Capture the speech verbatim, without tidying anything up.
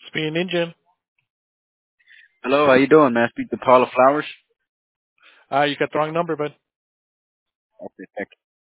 Speed Ninja. Hello, how you doing, man? Speak to Paula Flowers. Uh, you got the wrong number, bud. Okay, thank